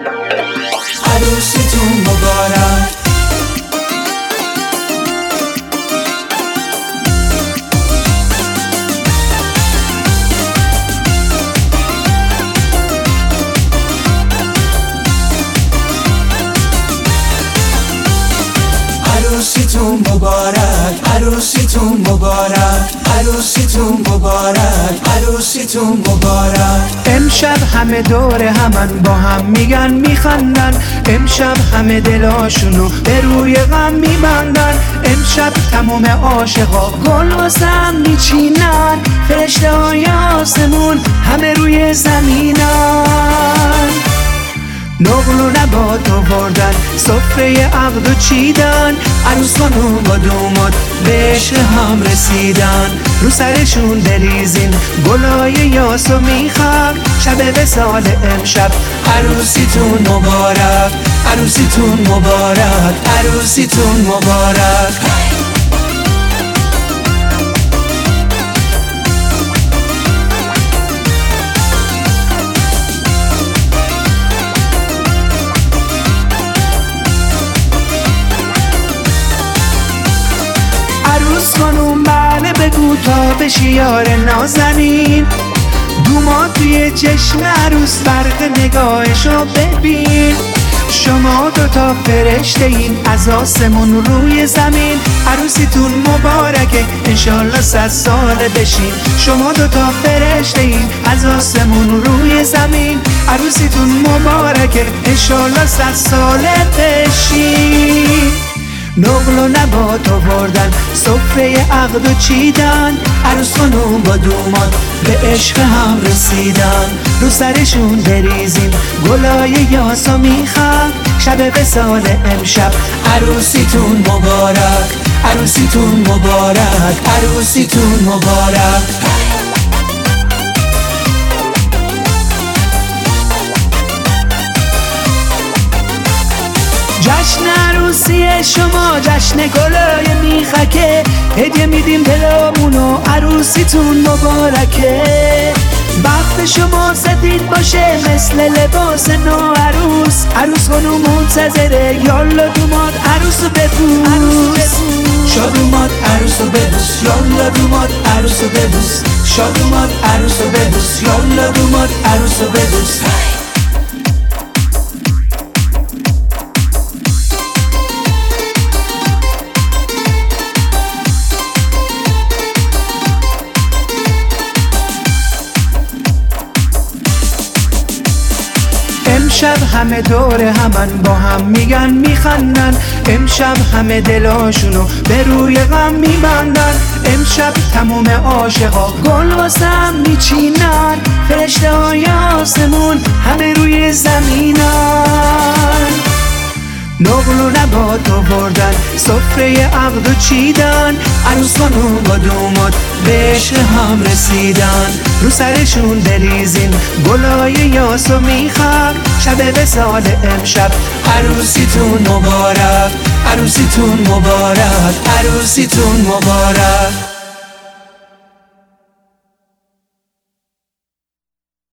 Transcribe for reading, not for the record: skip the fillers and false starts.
عروسیتون مبارک. عروسیتون مبارک، عروسیتون مبارک، عروسیتون مبارک، عروسیتون مبارک. امشب همه دور همن با هم میگن میخندن، امشب همه دلاشونو به روی غم میبندن. امشب تمام عاشقا گل واسه هم میچینن، فرشته های آسمون همه روی زمینن. نقل و نبات آوردن، سفره عقد و چیدن، عروس خانوم با دوماد به عشق هم رسیدن. رو سرشون بریزین گلای یاسو میخوام، شب وصال امشب عروسیتون مبارک، عروسیتون مبارک، عروسیتون مبارک. عروس خانوم بله بگو تا بشی یار نازنین، دوماد توی چشم عروس برق نگاهشو ببین. شما دوتا فرشته این از آسمون روی زمین، عروسیتون مبارکه انشالله 100 ساله بشین. شما دوتا فرشته این از آسمون روی زمین، عروسیتون مبارکه انشالله 100 ساله بشین. نقل و نبات آوردن، سفره عقد و چیدن، عروس خانوم با دوماد به عشق هم رسیدن. رو سرشون بریزین گلای یاسو میخوام، شب وصال امشب عروسیتون مبارک، عروسیتون مبارک، عروسیتون مبارک. جشن عروسی شما جشن گلای میخکه، هدیه میدیم دلامونو عروسیتون مبارکه. بخت شما سفید باشه مثل لباس نو عروس، عروس خانوم منتظره یالا دوماد عروسو ببوس. شادوماد عروسو ببوس، یالا دوماد عروسو ببوس. شادوماد عروسو ببوس، یالا دوماد عروسو ببوس. امشب همه دور همن با هم میگن میخندن، امشب همه دلاشونو به روی غم میبندن. امشب تموم عاشقا گل واسه هم میچینن، فرشته های آسمون همه روی زمینن. نقل و نبات آوردن، سفره عقد و چیدن، عروس خانوم با دوماد به عشق هم رسیدن. رو سرشون بریزین گلای یاسو میخوام، شب وصال امشب عروسیتون مبارک، عروسیتون مبارک، عروسیتون مبارک.